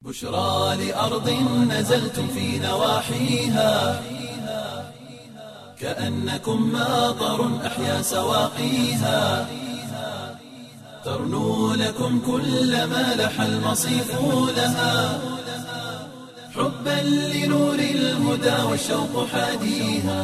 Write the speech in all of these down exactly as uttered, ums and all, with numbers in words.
بشرى لأرض نزلتم في نواحيها كأنكم ماطر أحيا سواقيها ترنو لكم كل ما لح المصيف لها حبا لنور الهدى والشوق حاديها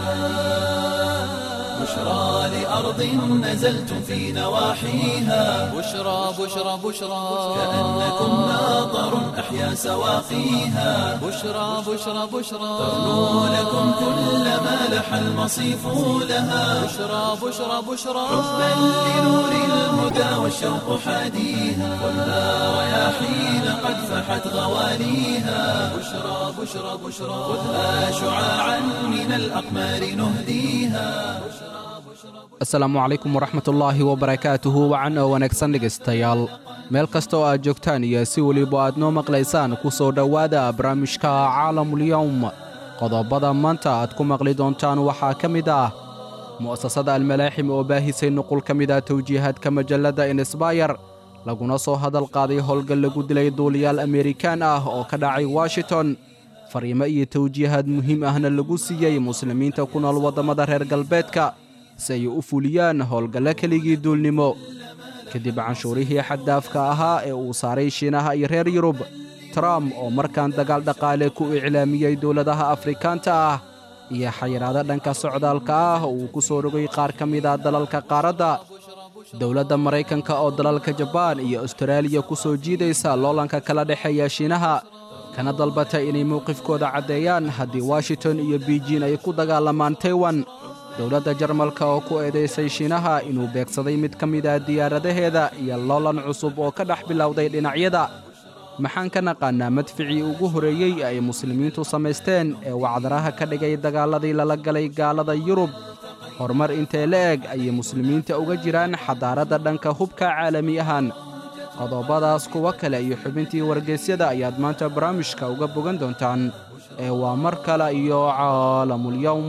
بشرى لأرض نزلتم في نواحيها بشرى بشرى بشرى كأنكم ماطر أحيا سواقيها بشرى بشرى بشرى ترنو لكم كل ما لح المصيف لها بشرى بشرى بشرى حبا لنور الهدى والشوق حاديها والنار رياحين قد فحت غواليها بشرى بشرى بشرى خذها شعاعا من الأقمار نهديها. asalaamu calaykum waraxmatullaahi wabarakaatuhu wacan oo wanaagsan dhegaystayaal meel kasta oo aad joogtaan iyo si weliba aad noo maqlaysaan ku soo dhowaada barnaamijka caalamulyowm qodobada maanta aad ku maqli doontaan waxaa ka mid ah mu'asasada almalaaxim oo baahisay nuqul ka mid ah tawjiihaadka majalladda insbayr laguna soo hadal qaaday howlgal lagu dilay duuliyaal amerikaan ah oo ka dhacay washington fariimo iyo tawjiihaad muhiim ahna lagu siiyey muslimiinta ku nool waddamada reer galbeedka si ay u fuliyaan howlgalle keligii duulnimo kadib canshuurihii xaddaafka ahaa ee uu saaray shiinaha iyo reer yurub trump oo markaan dagaal dhaqaale ku iclaamiyey dowladaha afrikaanta ah iyo xayiraado dhanka socdaalka ah oo uu ku soo rogay qaar ka mid ah dalalka qaaradda dowladda maraykanka oo dalalka jabaan iyo astaraaliya ku soo jiidaysa loolanka kala dhexeeya shiinaha kana dalbata inay mowqifkooda caddeeyaan haddii washington iyo beijing ay ku dagaalamaan taiwan dowladda jarmalka oo ku eedaysay shiinaha inuu beegsaday mid ka mid ah diyaaradaheeda iyo loolan cusub oo ka dhex bilowday dhinacyada maxaan ka naqaannaa madficii ugu horreeyey ay muslimiintu samaysteen ee wacdaraha ka dhigay dagaalladii lala galay gaalada yurub horumar intee la eg ayay muslimiinta uga jiraan xadaaradda dhanka hubka caalami ahaan qodobadaas kuwa kale iyo xubintii wargeysyada ayaad maanta barnaamijka uga bogan doontaan ee waa mar kale iyo caalamulyowm.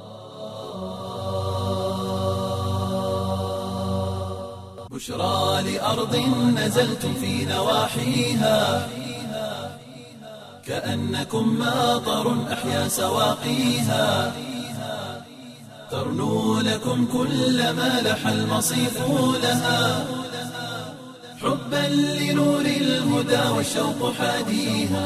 بشرى لأرض نزلتم في نواحيها كأنكم ماطر أحيا سواقيها ترنو لكم كل ما لح المصيف لها حبا لنور الهدى والشوق حاديها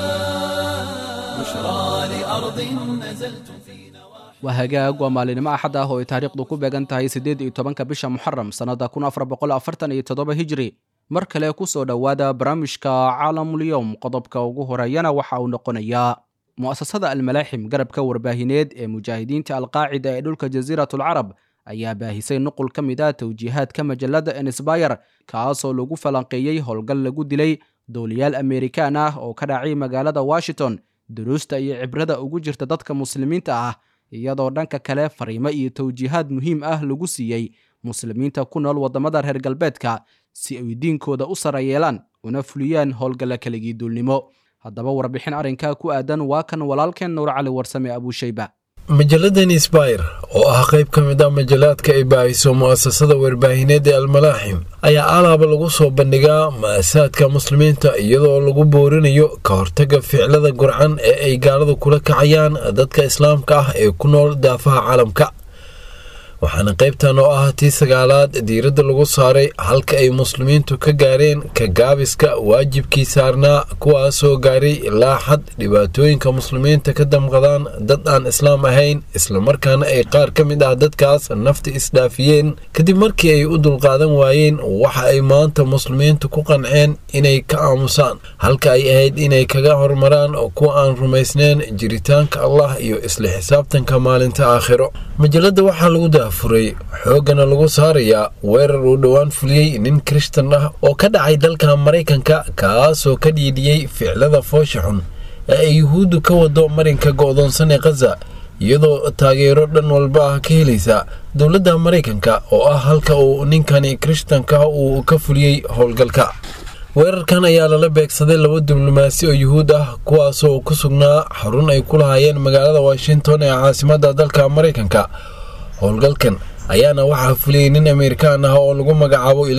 بشرى لأرض نزلتم في waa hagaag waa maalinimo axad ah oo ay taariikhdu ku beegan tahay siddeed iyo tobanka bisha muxaram sannadda kun afar boqol afartan iyo toddoba hijri mar kale ku soo dhowaada barnaamijka caalamulyowm qodobka ugu horeeyana waxa uu noqonayaa mu'asasada almalaaxim garabka warbaahineed ee mujaahidiinta alqaacida ee dhulka jasiiratulcarab ayaa baahisay nuqul ka mid ah tawjiihaadka majalladda insbayr kaasoo lagu falanqeeyey howlgal lagu dilay duuliyaal amerikaan ah oo ka dhacay magaalada washington duruusta iyo cibrada ugu jirta dadka muslimiinta ah iyadoo dhanka kale fariimo iyo tawjiihaad muhiim ah lagu siiyey muslimiinta ku nool waddamada reer galbeedka si ay diinkooda u sara yeelaan una fuliyaan howlgalla keligii duulnimo haddaba warbixin arrinkaa ku aadan waa kan walaalkeen nuur cali warsame abuushayba. majalladda insbayr oo ah qayb ka mid ah majallaadka ay baahiso mu'asasada warbaahineed ee almalaaxim ayaa alaaba lagu soo bandhigaa ma'asaadka muslimiinta iyadoo lagu boorinayo ka hortaga ficilada gurcan ee ay gaaladu kula kacayaan dadka islaamka ah ee ku nool daafaha caalamka waxaana qaybtan oo ah tii sagaalaad diiradda lagu saaray halka ay muslimiintu ka gaareen ka gaabiska waajibkii saarnaa kuwaasoo gaaray ilaa xad dhibaatooyinka muslimiinta ka damqadaan dad aan islaam ahayn islamarkaana ay qaar ka mid ah dadkaas nafta isdhaafiyeen kadib markii ay u dulqaadan waayeen waxa ay maanta muslimiintu ku qanceen inay ka aamusaan halka ay ahayd inay kaga hormaraan kuwa aan rumaysnayn jiritaanka allah iyo isla xisaabtanka maalinta aakhiro. majalladda waxaa lagu furay xoogana lagu saarayaa weerar uu dhowaan fuliyey nin kirishtan ah oo ka dhacay dalka maraykanka kaasoo ka dhiidhiyey ficilada foosha xun ee ay yuhuuddu ka wado marinka go'doonsan ee khaza iyadoo taageero dhan walba ah ka helaysa dowladda maraykanka oo ah halka uu ninkani kirishtanka uu ka fuliyey howlgalka. weerarkan ayaa lala beegsaday laba diblomaasi oo yuhuud ah kuwaasoo ku sugnaa xarun ay ku lahaayeen magaalada washington ee caasimadda dalka maraykanka. howlgalkan ayaana waxaa fuliyey nin amerikaan ah oo lagu magacaabo ilyas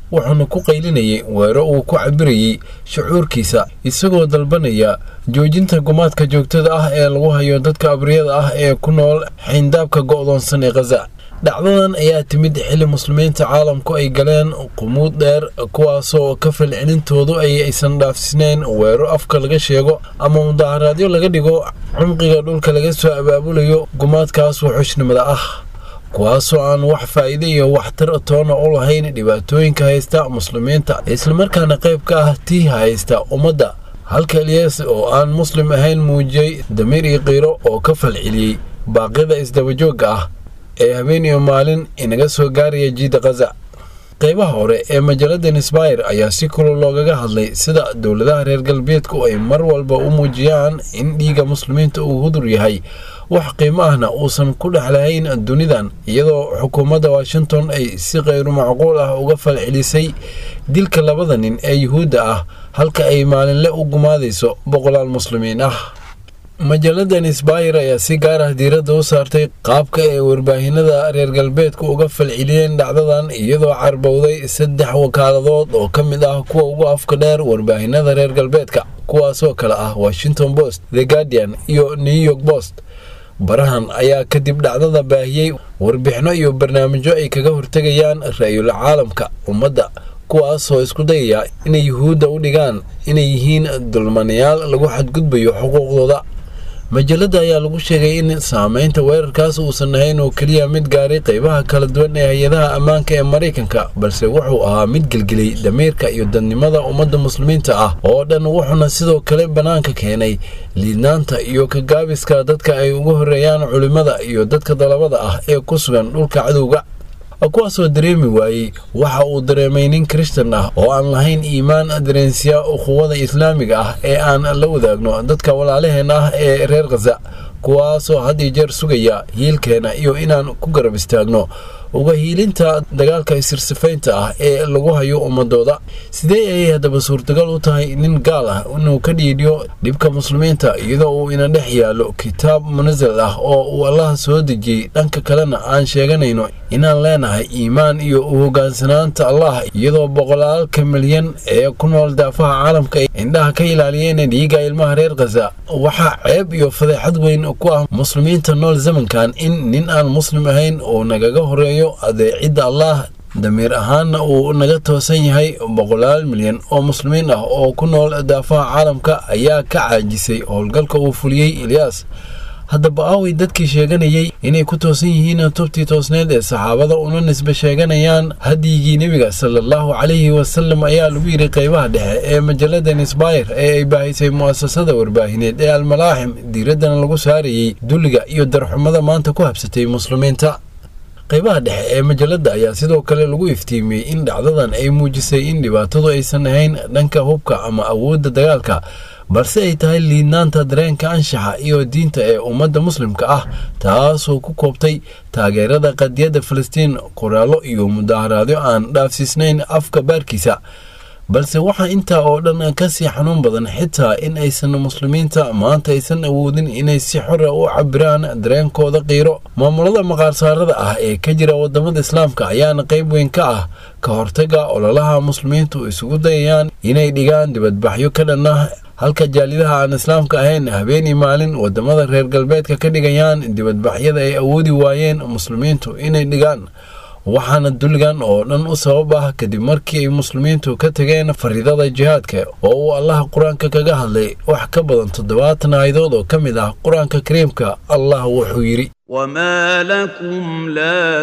wuxuuna ku qaylinayay weero uu ku cabirayay shucuurkiisa isagoo dalbanaya joojinta gumaadka joogtada ah ee lagu hayo dadka abriyada ah ee ku nool xayndaabka go'doonsan ee Gaza. dhacdadan ayaa timid xilli muslimiinta caalamku ay galeen qumuud dheer kuwaasoo ka falcelintoodu ay aysan dhaafsinayn weero afka laga sheego ama mudaharaadyo laga dhigo cumqiga dhulka laga soo abaabulayo gumaadkaas wuxuushnimada ah, kuwaasoo aan wax faa'iido iyo waxtar toona u lahayn dhibaatooyinka haysta muslimiinta islamarkaana qayb ka ah tii haysta ummadda. halka Ilyas oo aan muslim ahayn muujiyay damiir iyo qiiro oo ka falceliyay baaqyada isdabajooga ah ee habeen iyo maalin inaga soo gaaraya jiida Gaza. qaybaha hore ee majalada Inspire ayaa si kulul loogaga hadlay sida dowladaha reer galbeedku ay mar walba u muujiyaan in dhiiga muslimiinta uu hudur yahay wax qiimo ahna uusan ku dhaxlahayn dunidan, iyadoo xukuumadda Washington ay si qeyr macquul ah uga falcelisay dilka labada nin ee Yuhuudda ah halka ay maalinle u gumaadayso boqolaal muslimiin ah. majalada Inspire ayaa si gaar ah diiradda u saartay qaabka ay warbaahinada reer galbeedku uga falceliyeen dhacdadan, iyadoo carbowday saddex wakaaladood oo ka mid ah kuwa ugu afka dheer warbaahinada reer galbeedka, kuwaasoo kala ah Washington Post, The Guardian iyo New York Post. barahan ayaa kadib dhacdada baahiyey warbixino iyo barnaamijyo ay kaga hortegayaan ra'yul caalamka ummadda, kuwaasoo isku dayaya inay Yuhuudda u dhigaan inay yihiin dulmanayaal lagu xadgudbayo xuquuqdooda. majalada ayaa lagu sheegay in saameynta weerarkaas uusan ahayn oo keliya mid gaaray qaybaha kala duwan ee hay'adaha ammaanka ee Mareykanka, balse wuxuu ahaa mid gelgelay damiirka iyo dadnimada ummadda muslimiinta ah oo dhan, wuxuuna sidoo kale banaanka keenay liidnaanta iyo ka gaabiska dadka ay ugu horeeyaan culimada iyo dadka dalabada ah ee ku sugan dhulka cadowga, kuwaasoo dareemi waayey waxa uu dareemay nin Kirishtan ah oo aan lahayn iimaan dareensiya ukhuwada islaamiga ah ee aan la wadaagno dadka walaalaheen ah ee reer Gaza, kuwaasoo had iyo jeer sugaya hiilkeena iyo inaan ku garab istaagno uga hiilinta dagaalka isirsifaynta ah ee lagu hayo ummadooda. sidee ayay haddaba suurtagal u tahay nin gaal ah inuu ka dhiidhiyo dhibka muslimiinta iyadoo uu ina dhex yaalo kitaab munazal ah oo uu Allah soo dejiyey, dhanka kalena aan sheeganayno inaan leenahay iimaan iyo u hogaansanaanta Allah, iyadoo boqolaalka milyan ee ku nool daafaha caalamka ay indhaha ka ilaaliyeen dhiigga ilmaha reer Gaza? waxaa ceeb iyo fadeexad weyn ku ah muslimiinta nool zamankan in nin aan muslim ahayn oo nagaga horeeyo adeecida Allah, damiir ahaanna uu naga toosan yahay. boqolaal milyan oo muslimiin ah oo ku nool daafaha caalamka ayaa ka caajisay howlgalka uu fuliyey Ilyas. haddaba aaway dadkii sheeganayay inay ku toosan yihiin tubtii toosneed ee saxaabada una nisbe sheeganayaan hadyigii nebiga sallallahu calayhi wasallam ayaa lagu yiri qaybaha dhexe ee majalada Inspire ee ay baahisay mu'asasada warbaahineed ee Al-Malaaxim, diiradana lagu saarayay dulliga iyo darxumada maanta ku habsatay muslimiinta. qaybaha dhexe ee majalada ayaa sidoo kale lagu iftiimiyey in dhacdadan ay muujisay in dhibaatadu aysan ahayn dhanka hubka ama awoodda dagaalka, balse ay tahay liidnaanta dareenka anshaxa iyo diinta ee ummadda muslimka ah, taasoo ku koobtay taageerada qadiyadda Falastiin, qoraallo iyo mudaharaadyo aan dhaafsiisnayn afka baarkiisa. balse waxa intaa oo dhan ka sii xanuun badan xitaa in aysan muslimiinta maanta aysan awoodin inay si xor ah u cabiraan dareenkooda qiiro. maamulada maqaarsaarada ah ee ka jira wadamada islaamka ayaana qayb weyn ka ah ka hortaga ololaha muslimiintu isugu dayayaan inay dhigaan dibadbaxyo ka dhan ah, halka jaalidaha aan islaamka ahayn habeen iyo maalin wadamada reer galbeedka ka dhigayaan dibadbaxyada ay awoodi waayeen muslimiintu inay dhigaan. waxaana dulligan oo dhan u sabab ah kadib markii ay muslimiintu ka tageen fariidada jihaadka oo uu Allah quraanka kaga hadlay wax ka badan toddobaatan aayadood oo ka mid ah quraanka kariimka. Allah wuxuu yiri: وما لكم لا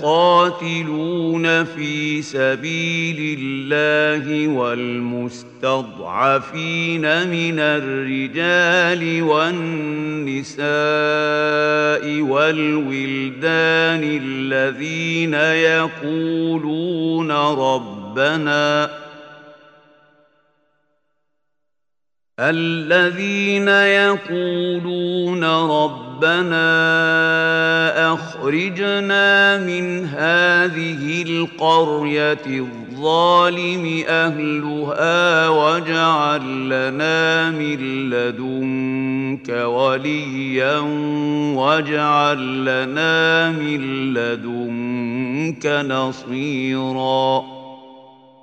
تقاتلون في سبيل الله والمستضعفين من الرجال والنساء والولدان الذين يقولون ربنا الذين يقولون ربنا أخرجنا من هذه القرية الظالم أهلها واجعل لنا من لدنك وليا واجعل لنا من لدنك نصيرا.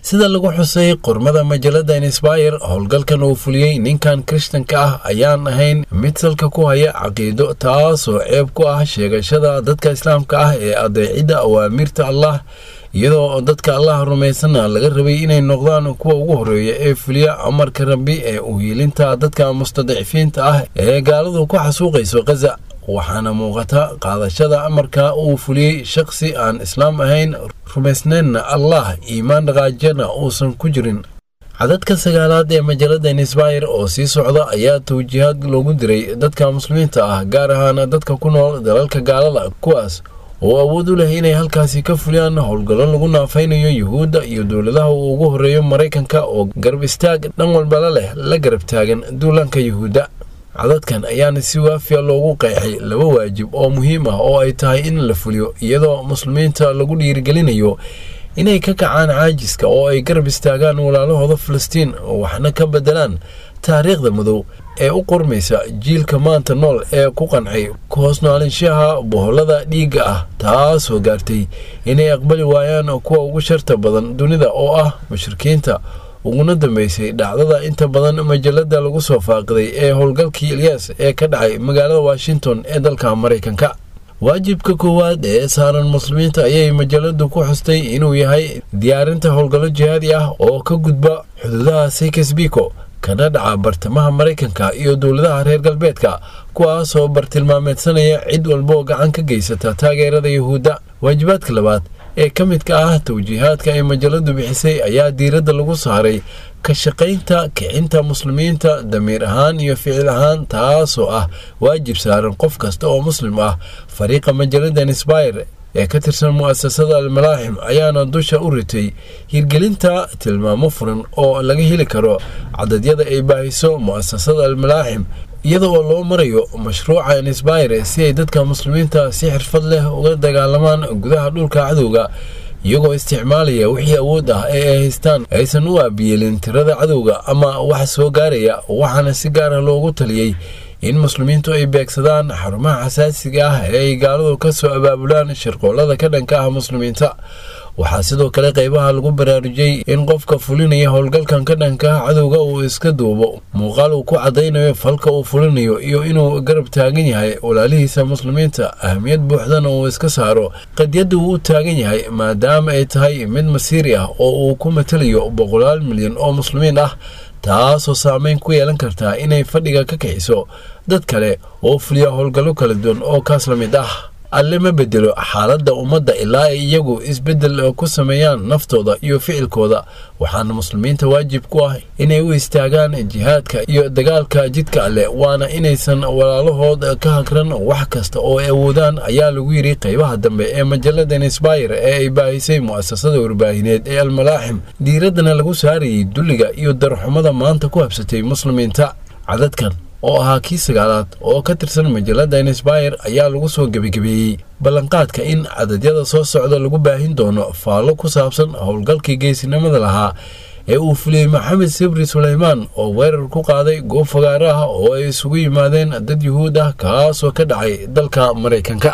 sida lagu xusay qormada majalada Inspire. Howlgalkan uu fuliyey ninkan Kirishtanka ah ayaan ahayn mid salka ku haya caqiido taasoo ceeb ku ah sheegashada dadka Islaamka ah ee adeecida awaamirta Allah, iyadoo dadka Allah rumaysana laga rabay inay noqdaan kuwa ugu horeeya ee fuliya amarka Rabbi ee u hiilinta dadka mustadcifiinta ah ee gaaladu ku xasuuqayso Gaza. waxaana muuqata qaadashada amarka uu fuliyey shakhsi aan islaam ahayn, rumaysnaynna Allah, iimaan dhaqaajana uusan ku jirin. cadadka sagaalaad ee majalada Inspire oo sii socda ayaa tawjiihaad loogu diray dadka muslimiinta ah, gaar ahaan dadka ku nool dalalka gaalada, kuwaas oo awood u leh inay halkaasi ka fuliyaan howlgallo lagu naafaynayo yuhuudda iyo dowladaha uu ugu horeeyo Maraykanka oo garab istaag dhan walba la leh la garab taagan duulaanka yuhuudda. cadadkan ayaana si waafiya loogu qeexay laba waajib oo muhiim ah oo ay tahay in la fuliyo, iyadoo muslimiinta lagu dhiirigelinayo inay ka kacaan caajiska oo ay garab istaagaan walaalahooda Filistiin, waxna ka bedelaan taariikhda madow ee u qormaysa jiilka maanta nool ee ku qancay ku hoos noolaanshaha boholada dhiigga ah, taasoo gaartay inay aqbali waayaan kuwa ugu sharta badan dunida oo ah mushrikiinta. uguna dambeysay dhacdada inta badan majalada lagu soo faaqiday ee howlgalkii Ilyas ee ka dhacay magaalada Washington ee dalka Maraykanka. waajibka koowaad ee saaran muslimiinta ayay majaladu ku xustay inuu yahay diyaarinta howlgallo jihaadi ah oo ka gudba xuduudaha Sykes-Picot kana dhaca bartamaha Maraykanka iyo dowladaha reer galbeedka, kuwaasoo bartilmaameedsanaya cid walba oo gacan ka geysata taageerada yuhuudda. waajibaadka labaad ee ka midka ah tawjiihaadka ay majaladu bixisay ayaa diiradda lagu saaray ka shaqaynta kicinta muslimiinta damiir ahaan iyo ficil ahaan, taasoo ah waajib saaran qof kasta oo muslim ah. fariiqa majalada Inspire ee ka tirsan mu'asasada Al-Malaaxim ayaana dusha u ritay hirgelinta tilmaamo furan oo laga heli karo cadadyada ay baahiso mu'asasada Al-Malaaxim, iyada oo loo marayo mashruuca Inspire si ay dadka muslimiinta si xirfad leh uga dagaalamaan gudaha dhulka cadowga, iyagoo isticmaalaya wixii awood ah ee ay haystaan, aysan u aabiyeelin tirada cadowga ama wax soo gaaraya. waxaana si gaar ah loogu taliyey in muslimiintu ay beegsadaan xarumaha xasaasiga ah ee ay gaaladu ka soo abaabulaan shirqoolada ka dhanka ah muslimiinta. waxaa sidoo kale qaybaha lagu baraarujiyey in qofka fulinaya howlgalkan ka dhanka ah cadowga uu iska duubo muuqaal uu ku cadaynayo falka uu fulinayo iyo inuu garab taagan yahay walaalihiisa muslimiinta, ahmiyad buuxdana uu iska saaro qadiyadda uu u taagan yahay, maadaama ay tahay mid masiiri ah oo uu ku matalayo boqolaal milyan oo muslimiin ah, taasoo saameyn ku yeelan kartaa inay fadhiga ka kixiso dad kale oo fuliya howlgallo kala duwan oo kaas la mid ah. alle ma bedelo xaaladda ummadda ilaa ay iyagu isbeddel ku sameeyaan naftooda iyo ficilkooda, waxaana muslimiinta waajib ku ah inay u istaagaan jihaadka iyo dagaalka jidka alle, waana inaysan walaalahood ka hakran wax kasta oo ay awoodaan, ayaa lagu yidhi qaybaha dambe ee majalada Inspire ee ay baahisay mu'asasada warbaahineed ee Al-Malaaxim, diiraddana lagu saarayay dulliga iyo darxumada maanta ku habsatay muslimiinta. cadadkan oo ahaa kii sagaalaad oo ka tirsan majalada Inspire ayaa lagu soo gabagabeeyey ballanqaadka in cadadyada soo socda lagu baahin doono faallo ku saabsan howlgalkii geesinimada lahaa ee uu fuliyey Maxamed Sabri Suleymaan oo weerar ku qaaday goob fagaare ah oo ay isugu yimaadeen dad yuhuud ah, kaasoo ka dhacay dalka Maraykanka.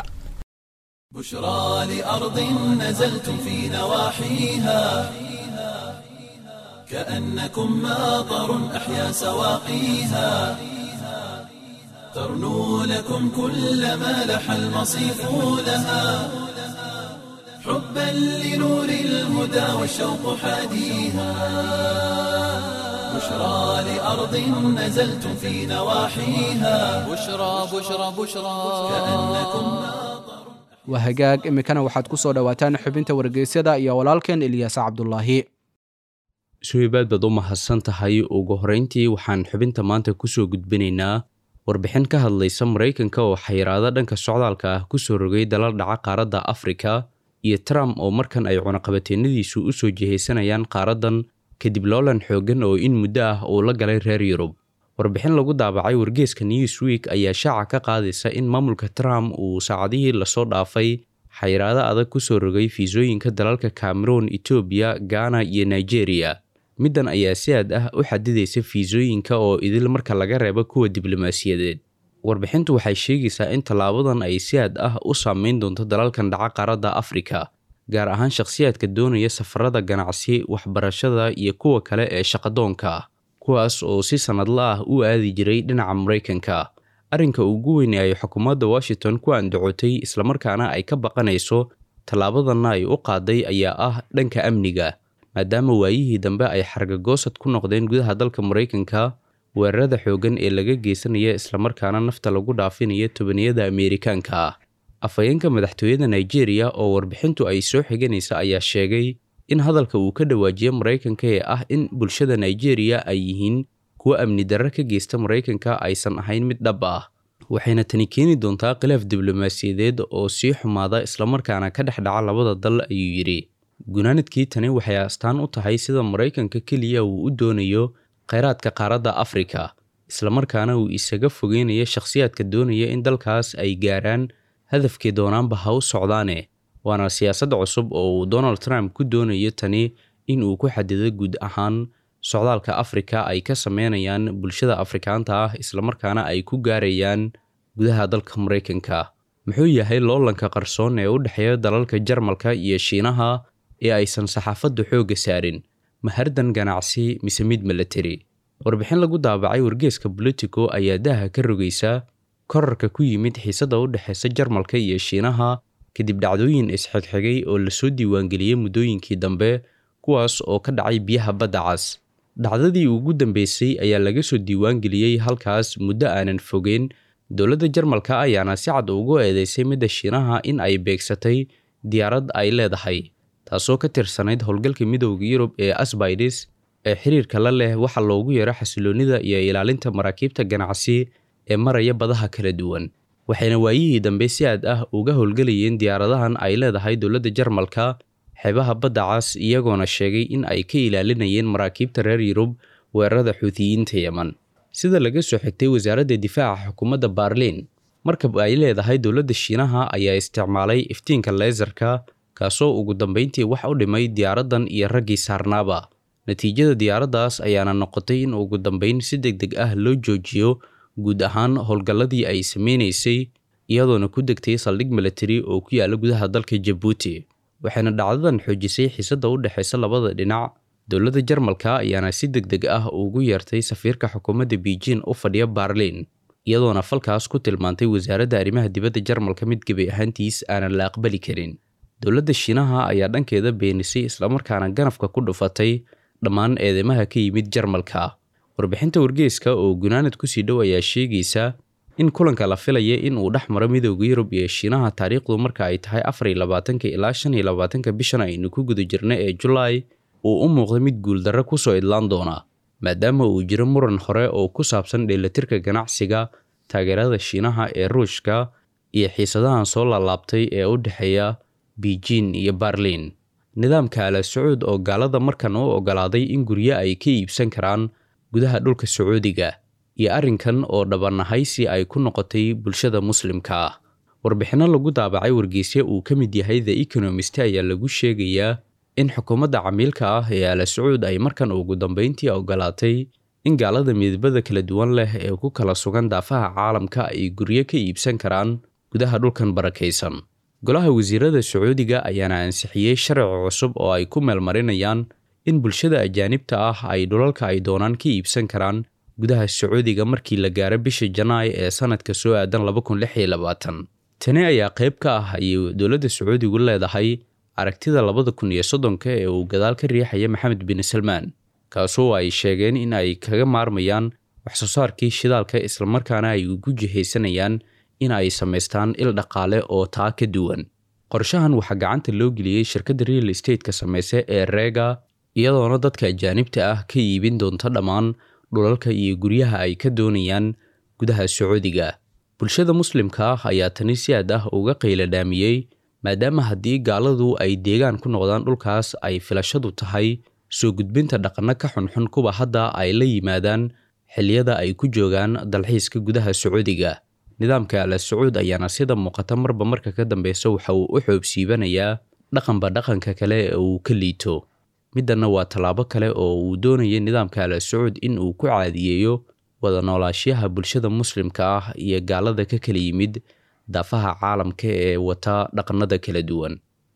بشرى لأرض نزلتم في نواحيها كأنكم ماطر أحيا سواقيها ترنو لكم كل ما لح المصيف لها حبا لنور الهدى والشوق حاديها بشرى لأرض نزلتم في نواحيها بشرى بشرى بشرى كأنكم waa hagaag imikana waxaad ku soo dhawaataan xubinta wargeysyada iyo walaalkeen Ilyas Cabdullaahi. suubaad baad u mahadsan tahay. ugu horeyntii waxaan xubinta maanta ku soo gudbinaynaa warbixin ka hadlaysa Maraykanka oo xayiraado dhanka socdaalka ah ku soo rogay dalal dhaca qaaradda Afrika, iyo Trump oo markan ay cunaqabateennadiisu u soo jihaysanayaan qaaradan kadib loolan xoogan oo in muddo ah uu la galay reer Yurub. warbixin lagu daabacay wargeyska Newsweek ayaa shaaca ka qaadaysa in maamulka Trump uu saacadihii la soo dhaafay xayiraado adag ku soo rogay fiisooyinka dalalka Cameroon, Ethiopia, Ghana iyo Nigeria. middan ayaa si aad ah u xadidaysa fiisooyinka oo idil marka laga reebo kuwa diblomaasiyadeed. warbixintu waxay sheegaysaa in tallaabadan ay si aad ah u saameyn doonto dalalkan dhaca qaaradda Afrika, gaar ahaan shakhsiyaadka doonaya safarada ganacsi, waxbarashada iyo kuwa kale ee shaqadoonka ah, kuwaas oo si sannadla ah u aadi jiray dhinaca Maraykanka. Arrinka ugu weyn ee ay xukuumadda Washington ku andacotay islamarkaana ay ka baqanayso tallaabadanna ay u qaaday ayaa ah dhanka amniga, maadaama waayihii dambe ay xargagoosad ku noqdeen gudaha dalka Maraykanka weerarada xooggan ee laga geysanaya islamarkaana nafta lagu dhaafinaya tobaniyada Ameerikaanka ah. Afhayeenka madaxtooyada Nigeria oo warbixintu ay soo xiganaysa ayaa sheegay in hadalka uu ka dhawaajiyay Maraykanka ee ah in bulshada Nigeria ay yihiin kuwa amni darro ka geysta Maraykanka aysan ahayn mid dhab ah, waxayna tani keeni doontaa khilaaf diblomaasiyadeed oo sii xumaada islamarkaana ka dhex dhaca labada dal, ayuu yidhi. Gunaanadkii tani waxay astaan u tahay sida Maraykanka keliya uu u doonayo kheyraadka qaaradda Afrika, islamarkaana uu isaga fogeynayo shakhsiyaadka doonaya in dalkaas ay gaaraan hadafkii doonaanba ha u socdaane. Waana siyaasad cusub oo uu Donald Trump ku doonayo tani in uu ku xadido guud ahaan socdaalka Afrika ay ka sameynayaan bulshada Afrikaanta ah islamarkaana ay ku gaarayaan gudaha dalka Maraykanka. Muxuu yahay loolanka qarsoon ee u dhexeeya dalalka Jarmalka iyo Shiinaha ee aysan saxaafaddu xoogga saarin? Mahardan ganacsi mise mid military? Warbixin lagu daabacay wargeyska Politico ayaa daaha ka rogaysa korarka ku yimid xiisada u dhaxaysa Jarmalka iyo Shiinaha kadib dhacdooyin isxigxigay oo la soo diiwaangeliyay muddooyinkii dambe, kuwaas oo ka dhacay biyaha Badda Cas. Dhacdadii ugu dambeysay ayaa laga soo diiwaangeliyay halkaas muddo aanan fogeyn. Dowladda Jarmalka ayaana si cad ugu eedeysay midda Shiinaha in ay beegsatay diyaarad ay leedahay, taasoo ka tirsanayd howlgalka Midowga Yurub ee Aspides ee xiriirka la leh waxa loogu yeero xasiloonida iyo ilaalinta maraakiibta ganacsi ee maraya badaha kala duwan. Waxayna waayihii dambe si aad ah uga howlgalayeen diyaaradahan ay leedahay dowladda Jarmalka xeebaha Badda Cas, iyagoona sheegay in ay ka ilaalinayeen maraakiibta reer Yurub weerarada Xuutiyiinta Yemen. Sida laga soo xigtay wasaaradda difaaca xukuumadda Berlin, markab ay leedahay dowladda Shiinaha ayaa isticmaalay iftiinka laserka, kaasoo ugu dambeyntii wax u dhimay diyaaradan iyo raggii saarnaaba. Natiijada diyaaraddaas ayaana noqotay in ugu dambeyn si degdeg ah loo joojiyo guud ahaan howlgalladii ay sameynaysay, iyadoona ku degtay saldhig military oo ku yaala gudaha dalka Djibouti. Waxayna dhacdadan xoojisay xiisadda u dhaxaysa labada dhinac. Dowladda Jarmalka ayaana si degdeg ah ugu yeertay safiirka xukuumadda Beijing u fadhiya Berlin, iyadoona falkaas ku tilmaantay wasaaradda arrimaha dibadda Jarmalka mid gebi ahaantiis aanan la aqbali karin. Dowladda Shiinaha ayaa dhankeeda beenisay islamarkaana ganafka ku dhufatay dhammaan eedeymaha ka yimid Jarmalka. Warbixinta wargeyska oo gunaanad ku sii dhow ayaa sheegaysa in kulanka la filaya in uu dhex maro Midowga Yurub iyo Shiinaha taariikhdu marka ay tahay afar iyo labaatanka ilaa shan iyo labaatanka bishan aynu ku guda jirnay ee July uu u muuqda mid guuldarro ku soo idlaan doona, maadaama uu jiro muran hore oo ku saabsan dheelitirka ganacsiga, taageerada Shiinaha ee Ruushka iyo xiisadahan soo laalaabtay ee u dhexeeya Beijing iyo Berlin. Nidaamka Al Sacuud oo gaalada markan u ogolaaday in guryo ay ka iibsan karaan gudaha dhulka Sacuudiga, iyo arrinkan oo dhabanahaysi ay ku noqotay bulshada muslimka ah. Warbixino lagu daabacay wargeysyo uu ka mid yahay The Economist ayaa lagu sheegayaa in xukuumadda camiilka ah ee Al Sacuud ay markan ugu dambeyntii ogolaatay in gaalada midabada kala duwan leh ee ku kala sugan daafaha caalamka ay guryo ka iibsan karaan gudaha dhulkan barakaysan. Golaha wasiirada Sacuudiga ayaana ansixiyay sharci cusub oo ay ku meelmarinayaan in bulshada ajaanibta ah ay dhulalka ay doonaan ka iibsan karaan gudaha Sacuudiga markii la gaaro bisha Janaay ee sanadka soo aadan laba kun lix iyo labaatan. Tani ayaa qayb ka ah ay dowladda Sacuudigu leedahay aragtida labada kun iyo soddonka ee uu gadaal ka riixaya Maxamed bin Salmaan, kaasoo ay sheegeen in ay kaga maarmayaan wax soo saarkii shidaalka islamarkaana ay ugu jihaysanayaan in ay samaystaan il dhaqaale oo taa ka duwan. Qorshahan waxaa gacanta loo geliyay shirkadda real estate-ka samaysa ee Rega, iyadoona dadka ajaanibta ah ka iibin doonta dhammaan dhulalka iyo guryaha ay ka doonayaan gudaha Sacuudiga. Bulshada muslimka ah ayaa tani si aad ah uga qayladhaamiyey, maadaama haddii gaaladu ay deegaan ku noqdaan dhulkaas ay filashadu tahay soo gudbinta dhaqanno ka xunxun kuwa hadda ay la yimaadaan xilliyada ay ku joogaan dalxiiska gudaha Sacuudiga. Nidaamka Al Sacuud ayaana sida muuqata marba marka ka dambeysa waxa uu u xoobsiibanayaa dhaqanba dhaqanka kale ee uu ka liito. Midana waa tallaabo kale oo uu doonayay nidaamka Al Sacuud in uu ku caadiyeeyo wada noolaanshiyaha bulshada muslimka ah iyo gaalada ka kala yimid daafaha caalamka ee wata dhaqannada kala duwan.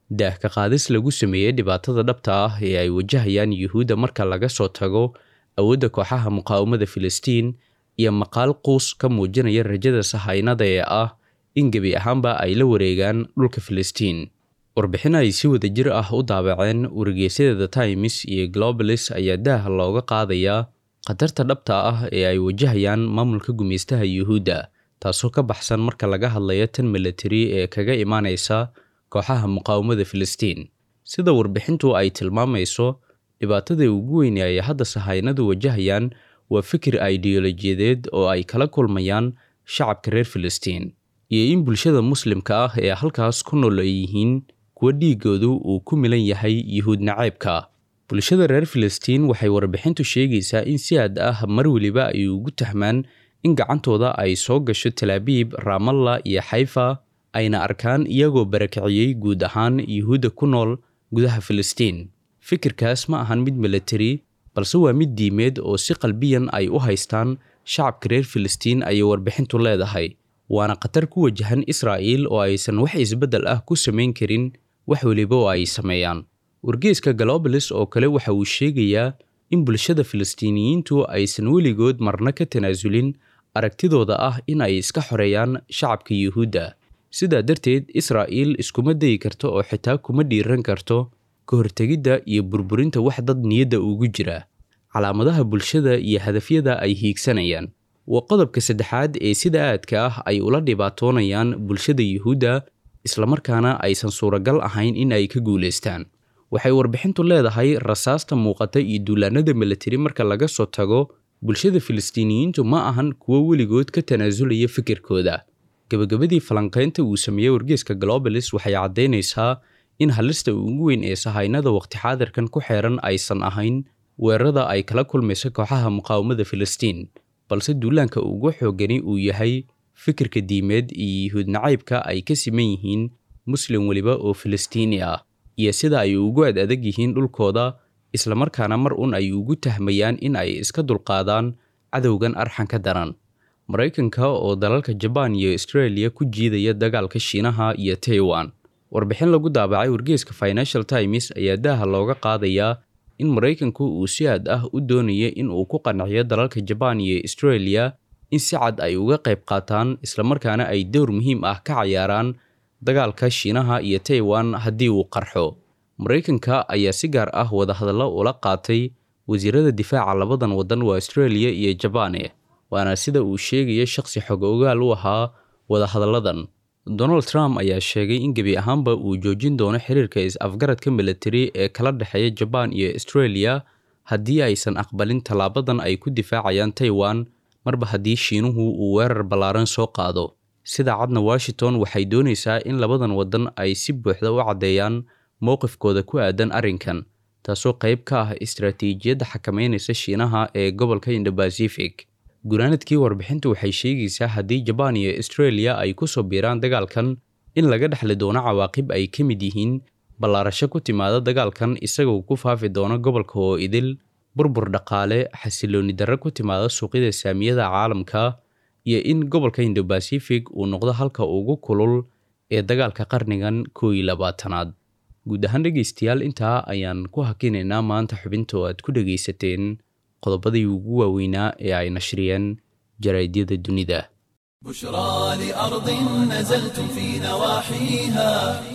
daah ka qaadis lagu sameeyey dhibaatada dhabta ah ee ay wajahayaan yuhuudda marka laga soo tago awoodda kooxaha muqaawamada filistiin iyo maqaal quus ka muujinaya rajada sahaynada ee ah in gebi ahaanba ay la wareegaan dhulka filistiin. warbixin ay si wada jir ah u daabaceen wargeysyada The Times iyo Globalis ayaa daah looga qaadayaa khatarta dhabta ah ee ay wajahayaan maamulka gumeystaha yuhuudda, taasoo ka baxsan marka laga hadlayo tan military ee kaga imaanaysa kooxaha muqaawamada filistiin. sida warbixintu ay tilmaamayso, dhibaatada ugu weyn ee ay hadda sahaynadu wajahayaan waa fikir ideolojiyadeed oo ay kala kulmayaan shacabka reer filistiin, iyo in bulshada muslimka ah ee halkaas ku nool ay yihiin kuwa dhiigoodu uu ku milan yahay yuhuud naceebka. bulshada reer filistiin waxay warbixintu sheegaysaa in si aad ah mar weliba ay ugu tahmaan in gacantooda ay soo gasho Talaabiib, Ramallah iyo Xayfa, ayna arkaan iyagoo barakiciyey guud ahaan yuhuudda ku nool gudaha Filistiin. fikirkaas ma ahan mid military, balse waa mid diimeed oo si qalbiyan ay u haystaan shacabka reer Filistiin ayay warbixintu leedahay, waana khatar ku wajahan Israa'iil oo aysan wax isbeddel ah ku samayn karin wax waliba oo ay sameeyaan. wargeyska Globalis oo kale waxa uu sheegayaa in bulshada Filistiiniyiintu aysan weligood marna ka tanaasulin aragtidooda ah in ay iska xoreeyaan shacabka yuhuudda. sidaa darteed, Israa'iil iskuma dayi karto oo xitaa kuma dhiiran karto ka hortegidda iyo burburinta wax dad niyadda ugu jira, calaamadaha bulshada iyo hadafyada ay hiigsanayaan. waa qodobka saddexaad ee sida aadka ah ay ula dhibaatoonayaan bulshada yuhuudda, islamarkaana aysan suuragal ahayn in ay ka guulaystaan. waxay warbixintu leedahay rasaasta muuqata iyo duulaanada military marka laga soo tago, bulshada Filistiiniyiintu ma ahan kuwo weligood ka tanaasulaya fikirkooda. gabagabadii falanqaynta uu sameeyey wargeyska Globalis waxay caddaynaysaa in halista ugu weyn ee sahaynada waqti xaadirkan ku xeeran aysan ahayn weerarada ay kala kulmayso kooxaha muqaawamada Filistiin, balse duulaanka ugu xoogani uu yahay fikirka diimeed iyo yuhuud nacaybka ay ka siman yihiin muslim waliba oo Filistiini ah, iyo sida ay ugu ad adag yihiin dhulkooda, islamarkaana mar un ay ugu tahmayaan in ay iska dulqaadaan cadowgan arxanka daran. Maraykanka oo dalalka Japan iyo Australia ku jiidaya dagaalka Shiinaha iyo Taiwan. warbixin lagu daabacay wargeyska Financial Times ayaa daaha looga qaadayaa in Maraykanku uu si aad ah u doonayo in uu ku qanciyo dalalka Japan iyo Australia in si cad ay uga qayb qaataan, islamarkaana ay door muhiim ah ka ciyaaraan dagaalka Shiinaha iyo Taiwan haddii uu qarxo. Maraykanka ayaa si gaar ah wada hadallo ula qaatay wasiirada difaaca labadan wadan waa Australia iyo Japan, waana sida uu sheegay shakhsi xog ogaal u ahaa wada hadalladan. Donald Trump ayaa sheegay in gebi ahaanba uu joojin doono xiriirka is-afgaradka military ee kala dhexeeya Japan iyo Australia haddii aysan aqbalin talaabadan ay ku difaacayaan Taiwan, marba haddii Shiinuhu uu weerar ballaaran soo qaado. sida cadna Washington waxay doonaysaa in labadan wadan ay si buuxda u caddeeyaan mowqifkooda ku aadan arrinkan, taasoo qayb ka ah istiraatiijiyadda xakameynaysa Shiinaha ee gobolka Indo-Pacific. gunaanadkii warbixintu waxay sheegaysaa haddii Japan iyo Australia ay ku soo biiraan dagaalkan in laga dhaxli doono cawaaqib ay ka mid yihiin ballaarasho ku timaada dagaalkan isagoo ku faafi doono gobolka oo idil, burbur dhaqaale, xasilooni darro ku timaada suuqyada saamiyada caalamka, iyo in gobolka Indo-Pacific uu noqdo halka ugu kulul ee dagaalka qarnigan kow iyo labaatanaad. guud ahaan dhegaystayaal, intaa ayaan ku hakinaynaa maanta xubinta oo aad ku dhegaysateen qodobadii ugu waaweynaa ee ay nashriyeen jaraa'idyada dunida. بشرى لأرض نزلتم في نواحيها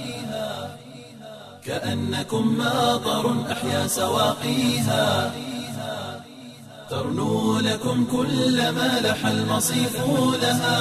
كأنكم ماطر أحيا سواقيها ترنو لكم كل ما لح المصيف لها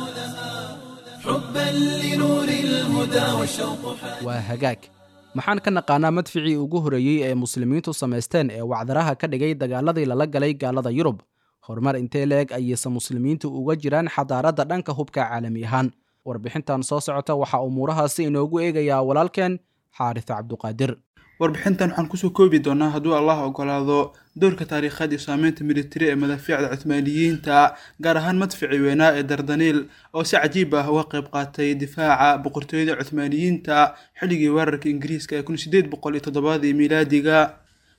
حبا لنور الهدى والشوق حال. waa hagaag. maxaan ka naqaanaa madficii ugu horeeyey ee muslimiintu samaysteen ee wacdaraha ka dhigay dagaaladii lala galay gaalada Yurub? horumar intee leeg ayaysan muslimiintu uga jiraan xadaaradda dhanka hubka caalami ahaan? warbixintan soo socota waxaa umuurahaasi inoogu eegayaa walaalkeen Xaaris Cabduqaadir. warbixintan waxaan kusoo koobi doonaa hadduu Allah ogolaado doorka taariikheed iyo saameynta militari ee madafiicda Cuthmaaniyiinta, gaar ahaan madficii weynaa ee Dardaniil oo si cajiib ah uga qayb qaatay difaaca boqortooyada Cuthmaaniyiinta xilligii weerarka Ingiriiska ee kun sideed boqol iyo toddoba miilaadiga.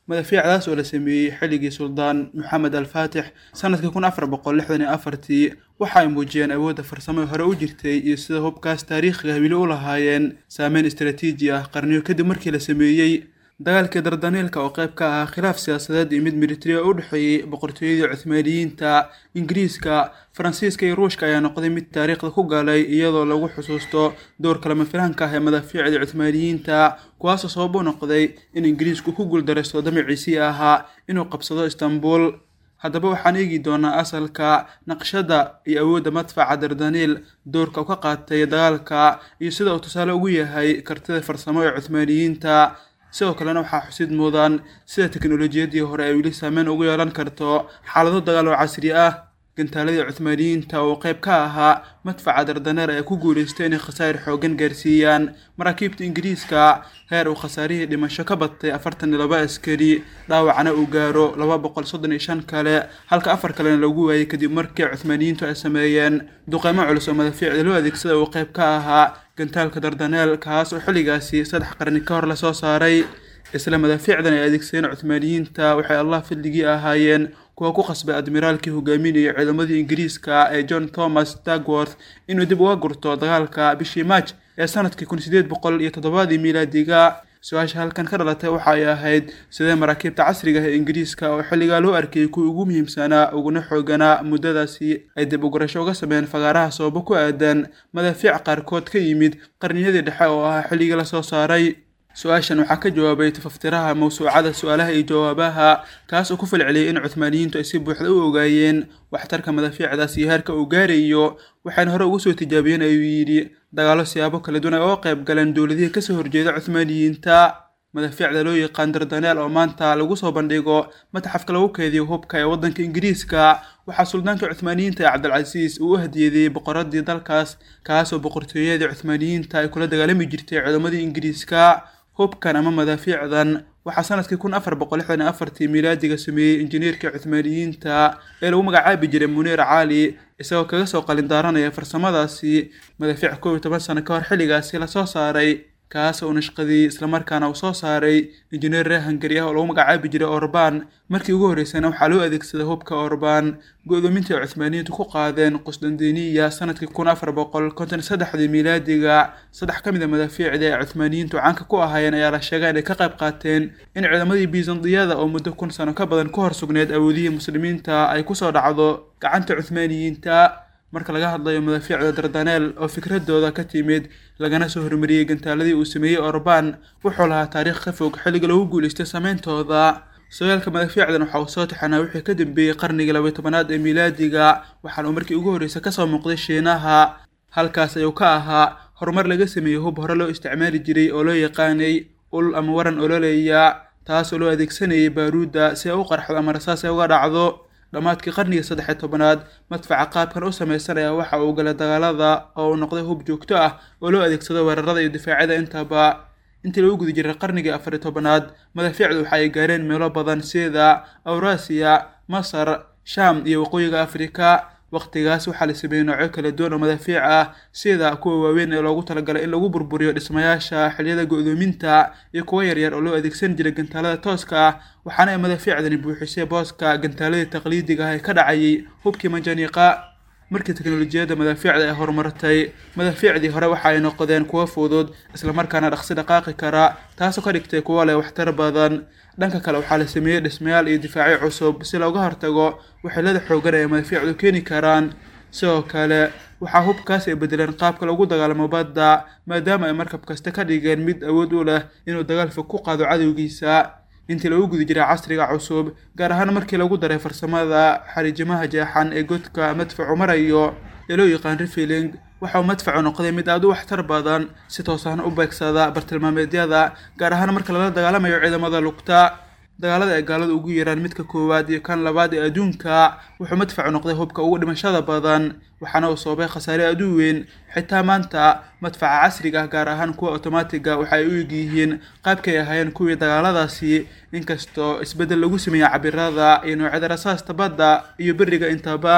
madaafiicdaas oo la sameeyey xilligii suldaan maxamed alfaatix sanadkii kun afar boqol lixdan iyo afartii waxa ay muujiyeen awoodda farsamo hore u jirtay iyo sida hubkaas taariikhiga weli u lahaayeen saameyn istaraatiiji ah qarniyo kadib markii la sameeyey dagaalkii dardaniilka oo qayb ka ahaa khilaaf siyaasadeed iyo mid militari oo u dhexeeyey boqortooyadii cuthmaaniyiinta ingiriiska faransiiska iyo ruushka ayaa noqday mid taariikhda ku galay iyadoo lagu xusuusto doorka lama filaanka ah ee madaafiicdii cuthmaaniyiinta kuwaasoo sabab u noqday in ingiriisku ku guuldaraysto damaciisii ahaa inuu qabsado istanbul haddaba waxaan eegi doonaa asalka naqshada iyo awoodda madfaca dardaniil doorka uu ka qaatay dagaalka iyo sida uu tusaale ugu yahay kartida farsamo ee cuthmaaniyiinta sidoo kalena waxaa xusid mudan sida teknolojiyadii hore ay weli saameyn ugu yeelan karto xaalado dagaal oo casri ah gantaaladii cuthmaaniyiinta oo qayb ka ahaa madfaca dardaneer ayaa ku guulaystay inay khasaar xoogan gaarsiiyaan maraakiibta ingiriiska heer uu khasaarihii dhimasho ka batay afartan iyo laba askari dhaawacna uu gaaro laba boqol soddon iyo shan kale halka afar kalena lagu waayay kadib markii cuthmaaniyiintu ay sameeyeen duqeymo culus oo madaafiicda loo adeegsada uu qayb ka ahaa gantaalka dardaneel kaas oo xilligaasi saddex qarni ka hor lasoo saaray isla madaafiicdan ay adeegsadeen cuthmaaniyiinta waxay allah fadligii ahaayeen kuwa ku qasbay admiraalkii hogaaminayay ciidamadii ingiriiska ee john thomas dagworth inuu dib uga gurto dagaalka bishii maaj ee sanadkii kun sideed boqol iyo toddobaadii miilaadiga su-aasha halkan ka dhalatay waxa ay ahayd sidee maraakiibta casriga ah ee ingiriiska oo xilligaa loo arkayay kuwii ugu muhiimsanaa uguna xooganaa muddadaasi ay dib ugurasho uga sameeyeen fagaaraha sababo ku aadan madaafiic qaarkood ka yimid qarniyadii dhexe oo ahaa xilligii lasoo saaray su-aashan waxaa ka jawaabay tafaftiraha mawsuucada su-aalaha iyo jawaabaha kaas oo ku falceliyay in cuthmaaniyiintu ay si buuxda u ogaayeen waxtarka madaafiicdaas iyo heerka uu gaarayo waxayna hore ugu soo tijaabiyeen ayuu yidhi dagaallo siyaabo kala duwan ay uga qayb galeen dowladihii kasoo horjeeda cuthmaaniyiinta madaafiicda loo yaqaan dardaneel oo maanta lagu soo bandhigo matxafka lagu keediyo hubka ee waddanka ingiriiska waxaa suldaanka cuthmaaniyiinta ee cabdilcasiis uu u hadiyadiyey boqoradii dalkaas kaas oo boqortooyadii cuthmaaniyiinta ay kula dagaalami jirtay ciidamadii ingiriiska hubkan ama madaafiicdan waxaa sanadkii kun afar boqol lixdan iyo afartii miilaadiga sameeyey injineerkii cuthmaaniyiinta ee lagu magacaabi jiray muniir caali isagoo kaga soo qalin daaranaya farsamadaasi madaafiic koob iyo toban sano ka hor xilligaasi lasoo saaray kaas oo nashqadii islamarkaana uu soo saaray injineer reer hungari ah oo lagu magacaabi jiray orban markii ugu horreysana waxaa loo adeegsaday hubka orban go-doomintii ay cuthmaaniyiintu ku qaadeen qusdandiniya sanadkii kun afar boqol konton iyo saddexdii miilaadiga saddex ka mid a madaafiicda ay cuthmaaniyiintu caanka ku ahaayeen ayaa la sheegay inay ka qayb qaateen in ciidamadii bizantiyada oo muddo kun sano ka badan ku hor sugneed awoodihii muslimiinta ay kusoo dhacdo gacanta cuthmaaniyiinta marka laga hadlayo madaafiicda dardaneel oo fikradooda ka timid lagana soo hormariyey gantaaladii uu sameeyey orban wuxuu lahaa taariikh ka fog xilliga lagu guulaystay sameyntooda sooyaalka madaafiicdan waxa uu soo taxanaa wixii ka dambeeyey qarnigii laba iyo tobanaad ee miilaadiga waxaana uu markii ugu horreysay kasoo muuqday shiinaha halkaas ayuu ka ahaa horumar laga sameeyey hub hore loo isticmaali jiray oo loo yaqaanay ul ama waran ololeya taas oo loo adeegsanayay baaruudda si ay u qarxdo ama rasaas ay uga dhacdo dhammaadkii qarnigii saddex iyo tobanaad madfaca qaabkan u samaysanaya waxa uu galay dagaalada oo uu noqday hub joogto ah oo loo adeegsado weerarada iyo difaacyada intaba intii lagu guda jiray qarnigii afar iyo tobanaad madaafiicdu waxa ay gaareen meelo badan sida awrasiya masar sham iyo waqooyiga afrika waqtigaas waxaa la sameeyey noocyo kala duwan oo madaafiic ah sida kuwa waaweyn ee loogu talagalay in lagu burburiyo dhismayaasha xilliyada go-doominta iyo kuwa yaryar oo loo adeegsan jiray gantaalada tooska ah waxaana ay madaafiicdani buuxisay booska gantaaladii taqliidiga ah ee ka dhacayay hubkii manjaniiqa markii teknolojiyadda madaafiicda ay horumartay madaafiicdii hore waxa ay noqdeen kuwo fudud islamarkaana dhaqsi dhaqaaqi kara taasoo ka dhigtay kuwo leh waxtar badan dhanka kale waxaa la sameeyey dhismayaal iyo difaacyo cusub si looga hortago waxyeelada xoogan ee madaafiicdu keeni karaan sidoo kale waxaa hubkaas ay bedeleen qaabka lagu dagaalamo badda maadaama ay markab kasta ka dhigeen mid awood u leh inuu dagaal fog ku qaado cadowgiisa intii lagu guda jiray casriga cusub gaar ahaan markii lagu daray farsamada xariijimaha jeexan ee godka madfacu marayo ee loo yaqaan refilling waxa uu madfacu noqday mid aad u waxtar badan si toosahna u beegsada bartilmaameedyada gaar ahaan marka lala dagaalamayo ciidamada lugta dagaalada ay gaaladu ugu yeeraan midka koowaad iyo kan labaad ee adduunka wuxuu madfacu noqday hubka ugu dhimashada badan waxaana uu sababay khasaare aad u weyn xitaa maanta madfaca casriga ah gaar ahaan kuwa otomaatiga waxa ay u eg yihiin qaabkay ahaayeen kuwii dagaaladaasi inkastoo isbeddel lagu sameeyey cabirada iyo noocyada rasaasta badda iyo beriga intaba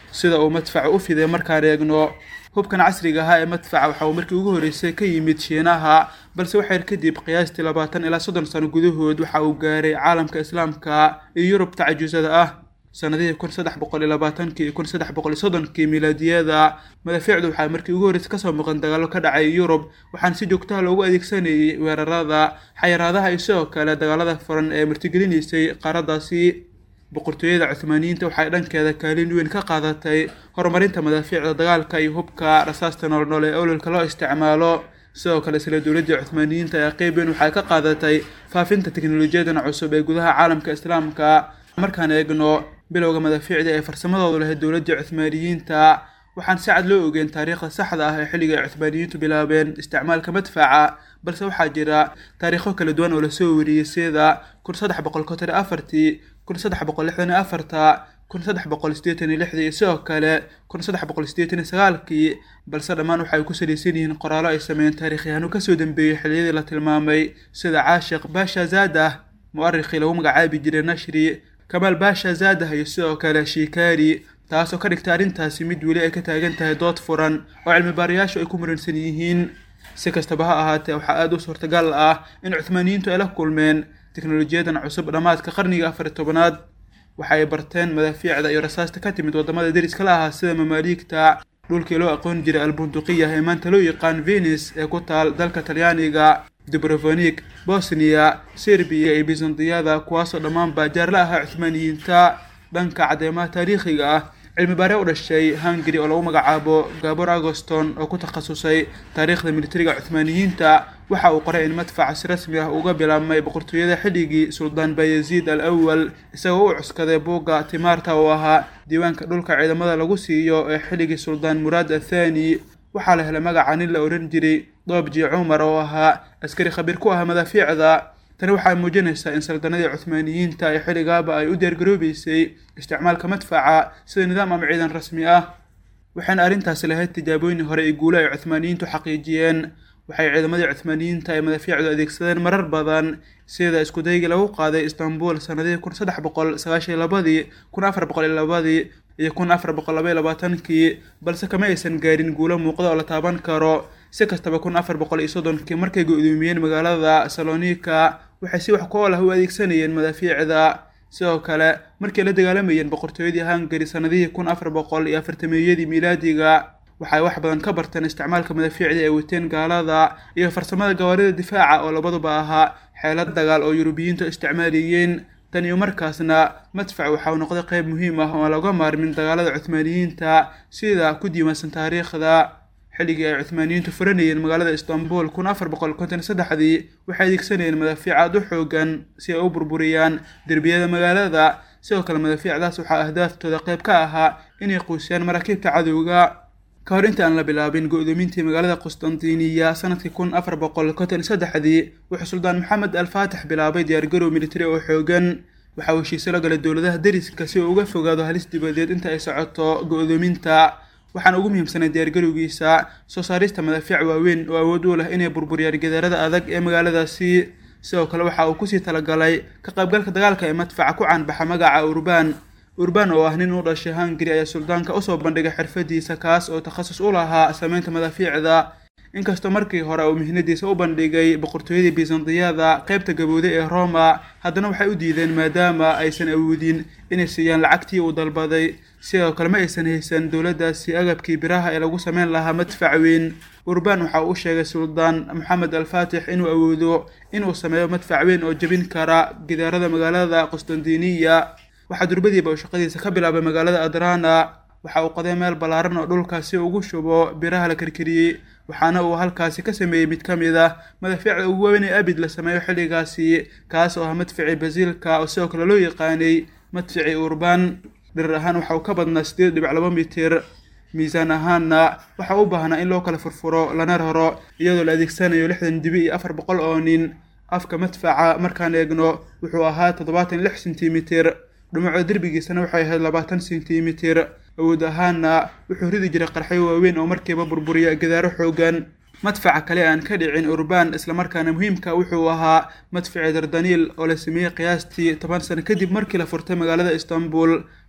sida uu madfaca u fiday markaan eegno hubkan casriga ahaa ee madfaca waxa uu markii ugu horreysay ka yimid shiinaha balse waxay kadib qiyaastii labaatan ilaa soddon sano gudahood waxa uu gaaray caalamka islaamka iyo yurub tacajusada ah sanadihii kun saddex boqol iyo labaatankii iyo kun saddex boqol iyo soddonkii miilaadiyada madaafiicdu waxaa markii ugu horreysay kasoo muuqan dagaallo ka dhacay yurub waxaana si joogtaha loogu adeegsanayay weerarada xayiraadaha iyo sidoo kale dagaalada furan ee martigelinaysay qaaraddaasi boqortooyada cuthmaaniyiinta waxay dhankeeda kaalin weyn ka qaadatay horumarinta madaafiicda dagaalka iyo hubka rasaasta noolnool ee ololka loo isticmaalo sidoo kale isla dowladda cuthmaaniyiinta ee qeyb weyn waxay ka qaadatay faafinta teknolojiyadan cusub ee gudaha caalamka islaamka markaan eegno bilowga madaafiicda ee farsamadoodu lahayd dowladda cuthmaaniyiinta waxaan si cad loo ogeyn taariikhda saxda ah ee xilliga ay cuthmaaniyiintu bilaabeen isticmaalka madfaca balse waxaa jira taariikho kala duwan oo lasoo wariyey sida kun saddex boqol konton iyo afartii kun saddex boqol lixdan iyo afarta kun saddex boqol siddeetan iyo lixdii iyo sidoo kale kun saddex boqol siddeetan iyo sagaalkii balse dhammaan waxay ku salaysan yihiin qoraallo ay sameeyeen taariikhyahanno kasoo dambeeyey xilliyadii la tilmaamay sida caashiq baasha zaadah mu'arikhii lagu magacaabi jiray nashri kamaal baasha zaadah iyo sidoo kale shiikaari taasoo ka dhigta arrintaasi mid weli ay ka taagan tahay dood furan oo cilmi baarayaashu ay ku muransan yihiin si kastaba ha ahaatee waxaa aada u suurtagal ah in cuthmaaniyiintu ay la kulmeen teknolojiyadan cusub dhammaadka qarniga afar iyo tobanaad waxa ay barteen madaafiicda iyo rasaasta ka timid waddamada deriska la ahaa sida mamaaliigta dhulkii loo aqoon jiray albunduqiya ee maanta loo yaqaan venis ee ku taal dalka talyaaniga dubrovnik bosniya serbiya iyo bizantiyada kuwaasoo dhammaanba jaar la ahaa cuthmaaniyiinta dhanka caddeemaha taariikhiga ah cilmi baare u dhashay hungary oo lagu magacaabo gabor agoston oo ku takhasusay taariikhda militariga cuthmaaniyiinta waxa uu qoray in madfaca si rasmi ah uga bilaabmay boqortooyada xilligii suldaan bayaziid al awal isagoo u cuskaday buugga timaarta oo ahaa diiwaanka dhulka ciidamada lagu siiyo ee xilligii suldaan muraad athani waxaa la helay magaca nin la oran jiray doobji cumar oo ahaa askari khabiir ku ah madaafiicda tani waxay muujinaysaa in saldanadii cuthmaaniyiinta ee xilligaaba ay u diyaargaroobaysay isticmaalka madfaca sida nidaam ama ciidan rasmi ah waxaana arrintaasi lahayd tijaabooyin hore iyo guulo ay cuthmaaniyiintu xaqiijiyeen waxay ciidamadii cuthmaaniyiinta ay madaafiicdu adeegsadeen marar badan sida iskudaygii lagu qaaday istanbul sanadihii kun saddex boqol sagaashan iyo labadii kun afar boqol iyo labadii iyo kun afar boqol laba iyo labaatankii balse kama aysan gaarin guulo muuqda oo la taaban karo si kastaba kun afar boqol iyo soddonkii markay go-doomiyeen magaalada salonika waxay si wax ku ool ah u adeegsanayeen madaafiicda sidoo kale markay la dagaalamayeen boqortooyadii hungary sanadihii kun afar boqol iyo afartameeyadii miilaadiga waxay wax badan ka barteen isticmaalka madaafiicda ay wateen gaalada iyo farsamada gawaarida difaaca oo labaduba ahaa xeelad dagaal oo yurubiyiintu isticmaaliyeen tan iyo markaasna madfac waxa uu noqday qayb muhiim ah oo aan looga maarmin dagaalada cuthmaaniyiinta sida ku diiwaansan taariikhda xilligii ay cuthmaaniyiintu furanayeen magaalada istanbul kun afar boqol konton iyo saddexdii waxay adeegsanayeen madaafiic aad u xoogan si ay u burburiyaan derbiyada magaalada sidoo kale madaafiicdaas waxaa ahdaaftooda qayb ka ahaa inay quusiyaan maraakiibta cadowga ka hor inta aan la bilaabin go-doomintii magaalada qustantiniya sanadkii kun afar boqol konton iyo saddexdii wuxuu suldaan maxamed alfaatix bilaabay diyaargarow militari oo xoogan waxa uu heshiisyo la galay dowladaha deriska si uu uga fogaado halis dibadeed inta ay socoto go-doominta waxaana ugu muhiimsanay diyaargarowgiisa soo saarista madaafiic waaweyn oo awood u leh inay burburiyaan gidaarada adag ee magaaladaasi sidoo kale waxa uu kusii talagalay ka qaybgalka dagaalka ee madfaca ku caanbaxa magaca urbaan urbaan oo ah nin u dhashay hungary ayaa suldaanka usoo bandhigay xirfadiisa kaas oo takhasus u lahaa sameynta madaafiicda inkastoo markii hore uu mihnadiisa u bandhigay boqortooyadii bizantiyada qaybta gabowday ee roma haddana waxay u diideen maadaama aysan awoodin inay siiyaan lacagtii uu dalbaday sidoo kale ma aysan haysan dowladdaasi agabkii biraha ee lagu sameyn lahaa madfac weyn urbaan waxa uu u sheegay suldaan maxamed alfaatix inuu awoodo inuu sameeyo madfac weyn oo jebin kara gidaarada magaalada qustantiniya waxaa durbadiiba uu shaqadiisa ka bilaabay magaalada adrana waxa uu qoday meel ballaaran oo dhulkaasi ugu shubo biraha la karkariyey waxaana uu halkaasi ka sameeyey mid ka mid ah madaafiicda ugu weyn ee abid la sameeyo xilligaasi kaas oo ah madficii basiilka oo sidoo kale loo yaqaanay madficii urbaan dhirir ahaan waxa uu ka badnaa sideed dhibic laba mitir miisaan ahaanna waxa u baahnaa in loo kala furfuro lana raro iyadoo la adeegsanayo lixdan dibi iyo afar boqol oo nin afka madfaca markaan eegno wuxuu ahaa toddobaatan lix sentimitir dhumucda derbigiisana waxay ahayd labaatan sentimitir awood ahaanna wuxuu ridi jiray qarxyo waaweyn oo markiiba burburiya gidaaro xoogan madfaca kale aan ka dhicin urbaan islamarkaana muhiimka wuxuu ahaa madfici dardaniil oo la sameeyey qiyaastii toban sano kadib markii la furtay magaalada istanbul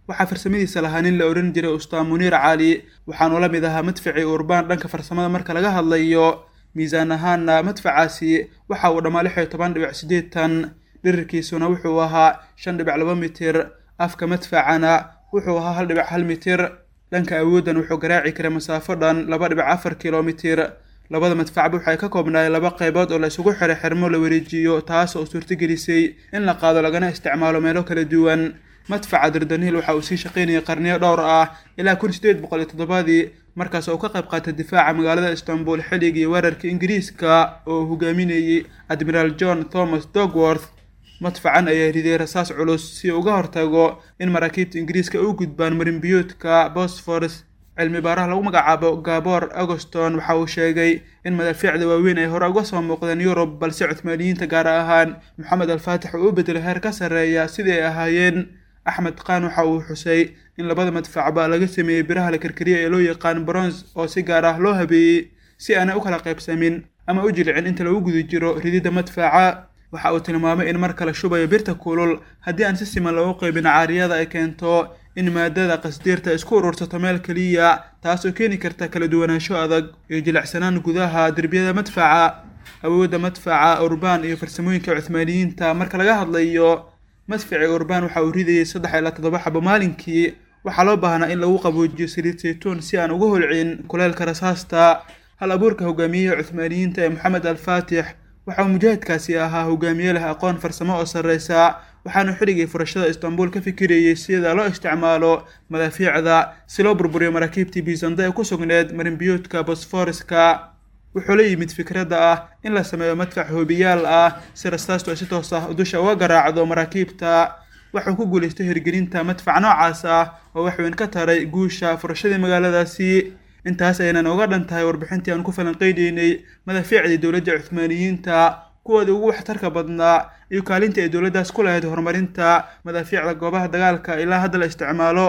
waxaa farsamadiisa lahaa nin la odhan jiray ustaan muniir cali waxaanu la mid ahaa madficii urbaan dhanka farsamada marka laga hadlayo miisaan ahaanna madfacaasi waxa uu dhammaa lix iyo toban dhibic siddeetan dhirirkiisuna wuxuu ahaa shan dhibic laba mitir afka madfacana wuxuu ahaa hal dhibic hal mitir dhanka awooddan wuxuu garaaci karay masaafo dhan laba dhibic afar kilomitir labada madfacba waxay ka koobnaayeen laba qaybood oo la isugu xiray xirmo la wareejiyo taas oo suurtagelisay in la qaado lagana isticmaalo meelo kala duwan madfaca dardaniil waxa uu sii shaqaynayay qarniyo dhowr ah ilaa kun sideed boqol iyo toddobadii markaas oo ka qayb qaatay difaaca magaalada Istanbul xilligii weerarkii Ingiriiska oo hogaaminayay Admiral John Thomas Dogworth madfacan ayaa riday rasaas culus si uga hortago in maraakiibta Ingiriiska u gudbaan marin biyoodka Bosphorus cilmi baaraha lagu magacaabo Gabor Agoston waxa uu sheegay in madaafiicda waaweyn ay hore uga soo muuqdeen Yurub balse Cuthmaaniyiinta gaar ahaan Maxamed al-Faatix uu bedelay heer ka sarreeya sidii ay ahaayeen Axmed Qaan waxa uu xusay in labada madfacba laga sameeyay biraha la karkariyay ee loo yaqaan bronze oo si gaar ah loo habeeyay si aanay u kala qaybsamin ama u jilcin inta lagu guda jiro ridida madfaca waxa uu tilmaamay in marka la shubayo birta kulul haddii aan si siman loogu qaybin caariyada ay keento in maadada qasdiirta isku urursato meel kaliya taas oo keeni karta kala duwanaansho adag iyo jilicsanaan gudaha derbiyada madfaca awoodda madfaca urbaan iyo farsamooyinka Cuthmaaniyiinta marka laga hadlayo madfaci urbaan waxa uu ridayay saddex ilaa toddoba xabo maalinkii waxaa loo baahnaa in lagu qaboojiyo saliid saytuun si aan uga holcin kuleelka rasaasta hal abuurka hogaamiyaha Cuthmaaniyiinta ee Maxamed al-Faatix waxa uu mujaahidkaasi ahaa hogaamiye leh aqoon farsamo oo sarreysa waxaanu xilligii furashada Istanbul ka fikirayay sida loo isticmaalo madaafiicda si loo burburiyo maraakiibtii Byzantine ee ku sugneed marin biyoodka Bosphorus-ka wuxuu la yimid fikradda ah in la sameeyo madfac hoobiyaal ah si rasaastu ay si toos ah dusha uga garaacdo maraakiibta wuxuu ku guuleystay hirgelinta madfac noocaas ah oo wax weyn ka taray guusha furashadii magaaladaasi intaas ayna nooga dhantahay warbixintii aan ku falanqeynaynay madaafiicdii dowladda Cuthmaaniyiinta kuwooda ugu waxtarka badnaa iyo kaalinta ay dowladdaas ku lahayd horumarinta madaafiicda goobaha dagaalka ilaa hadda la isticmaalo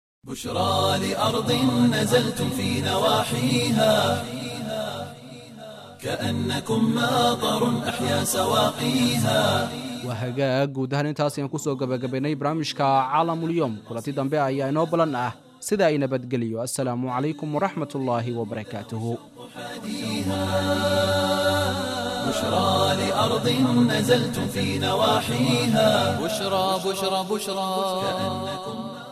بشرى لأرض نزلتم في نواحيها كأنكم ماطر أحيا سواقيها وهجاء جودهن انتاس ينكسو جبجبيني برامجك عالم اليوم كلتي دنبه ayaa inoo balan ah sida ay nabadgeliyo assalaamu calaykum waraxmatullaahi wabarakaatuh بشرى لأرض نزلتم في نواحيها بشرى بشرى بشرى كأنكم